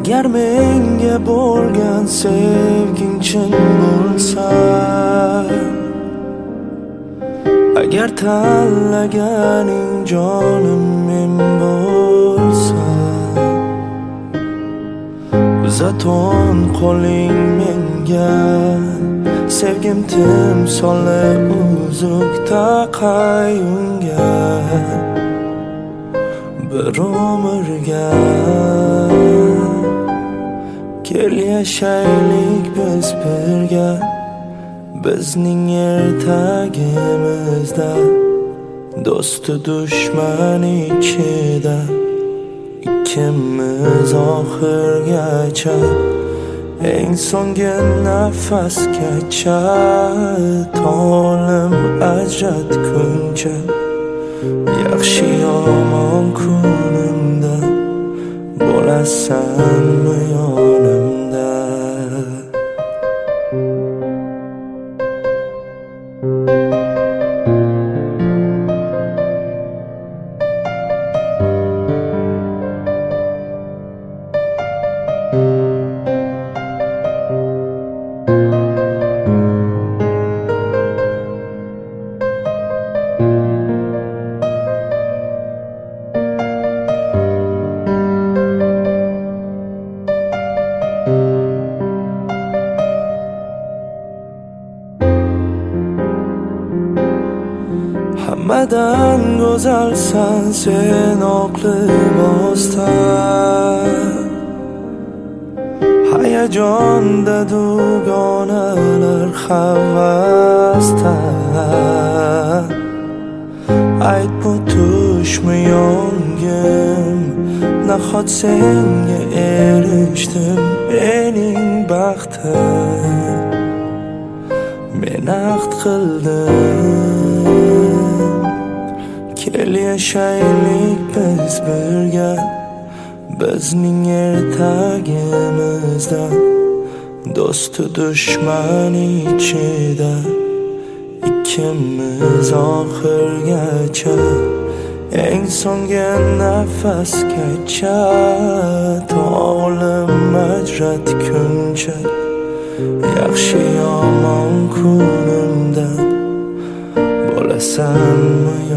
Agar menga bo'lgan sevging chin bo'lsa, agar tanlaganing jonim men bo'lsa, uzaton qo'ling menga, sevgim timsoli uzukda qayyumga, bir umrga kel yashaylik biz birga. Bizning ertagimizda do'stu dushman ichida, ikkimiz oxirgacha, eng so'nggi nafasgacha, to'lim ajratguncha, yaxshi yomon kunimda bo'lasanmi yonimda. Hammadan go'zalsan sen oq libosda, hayajonda dugonalar havasda. Ayt bu tushmi yongim, nahot senga erishdim mening baxtim. Men ahd qildim, kel yashaylik biz birga. Bizning ertagimizda do'stu dushman ichida, ikkimiz oxirgacha, eng so'nggi nafasgacha, to'lim ajratguncha, yaxshi yomon kunimda bo'lasanmi